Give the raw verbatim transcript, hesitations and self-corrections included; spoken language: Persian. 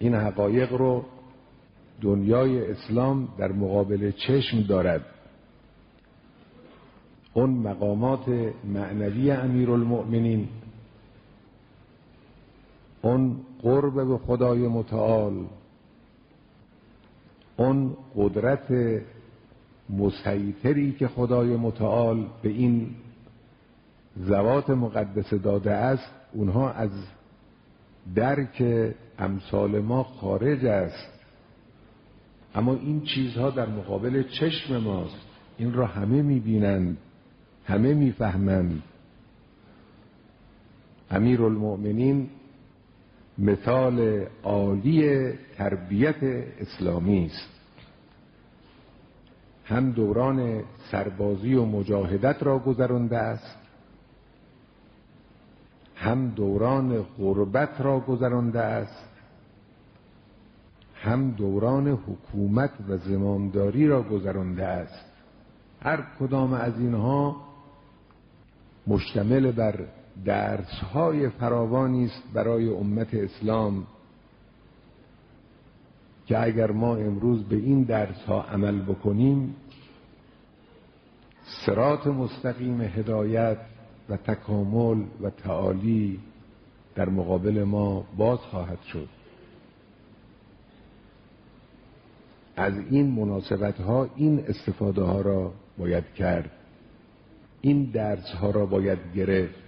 این حقایق رو دنیای اسلام در مقابل چشم دارد. اون مقامات معنوی امیرالمؤمنین، اون قرب به خدای متعال، اون قدرت مسیطری که خدای متعال به این ذوات مقدسه داده است، اونها از درک امثال ما خارج است. اما این چیزها در مقابل چشم ماست، این را همه میبینند، همه میفهمند. امیرالمؤمنین مثال عالی تربیت اسلامی است. هم دوران سربازی و مجاهدت را گذرانده است، هم دوران غربت را گذرانده است، هم دوران حکومت و زمامداری را گذرانده است. هر کدام از اینها مشتمل بر درس‌های فراوانی است برای امت اسلام که اگر ما امروز به این درس‌ها عمل بکنیم، صراط مستقیم هدایت و تکامل و تعالی در مقابل ما باز خواهد شد. از این مناسبت‌ها این استفاده ها را باید کرد، این درس ها را باید گرفت.